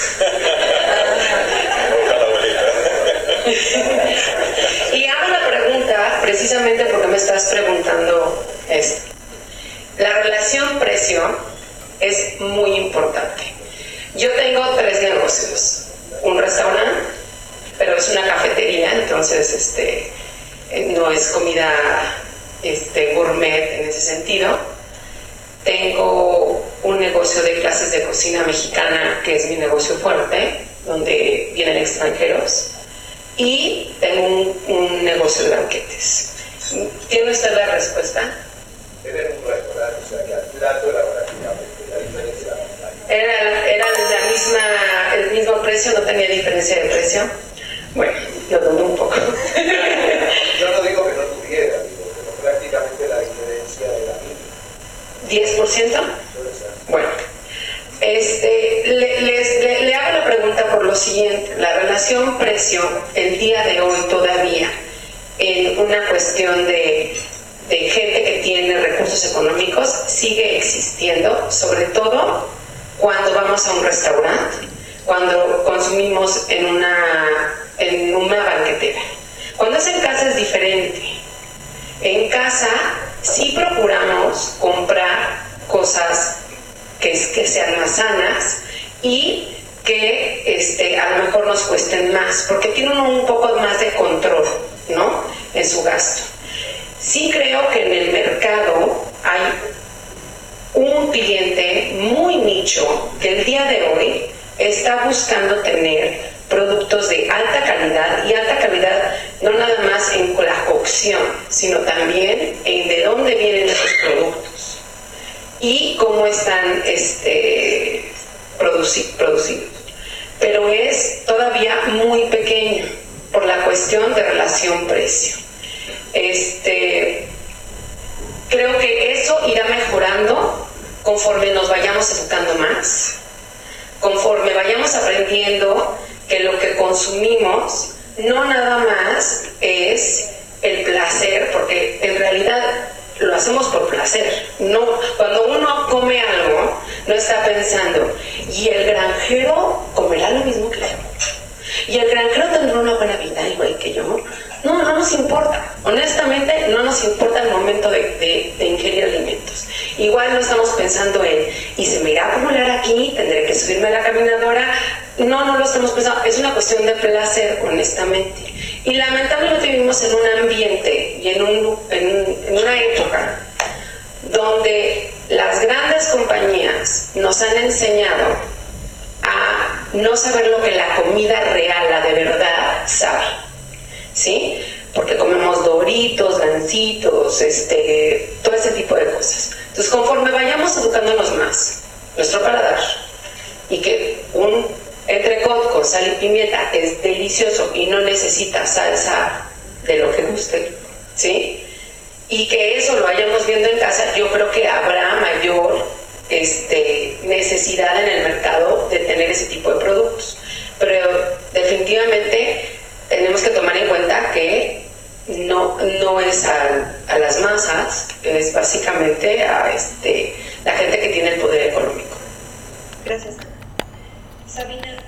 Y hago la pregunta precisamente porque me estás preguntando esto. La relación precio es muy importante. Yo tengo 3 negocios. Un restaurante, pero es una cafetería, entonces no es comida gourmet en ese sentido. Tengo un negocio de clases de cocina mexicana, que es mi negocio fuerte, donde vienen extranjeros. Y tengo un negocio de banquetes. ¿Tiene usted la respuesta? Tener un restaurante, o sea, que al plato elaborativamente la diferencia Era el mismo precio, no tenía diferencia de precio. Bueno, lo dudé un poco. Yo no digo que no tuviera, digo que prácticamente la diferencia era mínima. ¿10%? Bueno, le hago la pregunta por lo siguiente. La relación precio, el día de hoy todavía, en una cuestión de gente que tiene recursos económicos, sigue existiendo, sobre todo cuando vamos a un restaurante, cuando consumimos en una banquetera. Cuando es en casa es diferente. En casa sí procuramos comprar cosas que sean más sanas y que a lo mejor nos cuesten más, porque tiene uno un poco más de control, ¿no?, en su gasto. Sí creo que en el mercado hay un cliente muy nicho que el día de hoy está buscando tener productos de alta calidad, y alta calidad no nada más en la cocción, sino también en de dónde vienen esos productos y cómo están producidos. Pero es todavía muy pequeño por la cuestión de relación-precio. Creo que eso irá mejorando conforme nos vayamos educando más, conforme vayamos aprendiendo que lo que consumimos no nada más es el placer, porque en realidad lo hacemos por placer. No, cuando uno come algo, no está pensando, ¿y el granjero comerá lo mismo que yo? ¿Y el granjero tendrá una buena vida igual que yo? No nos importa. Honestamente, no nos importa el momento de ingerir alimentos. Igual no estamos pensando en, ¿y se me irá a acumular aquí? ¿Tendré que subirme a la caminadora? No lo estamos pensando. Es una cuestión de placer, honestamente. Y lamentablemente vivimos en un ambiente y en una época donde las grandes compañías nos han enseñado a no saber lo que la comida real, la de verdad, sabe, ¿sí? Porque comemos Doritos, Gancitos, todo ese tipo de cosas. Entonces, conforme vayamos educándonos más, nuestro paladar, y que un entrecot con sal y pimienta es delicioso y no necesita salsa de lo que guste, ¿sí? Y que eso lo vayamos viendo en casa, yo creo que habrá mayor necesidad en el mercado de tener ese tipo de productos. Pero definitivamente tenemos que tomar en cuenta que no es a las masas, es básicamente a la gente que tiene el poder económico. Gracias. Sabina.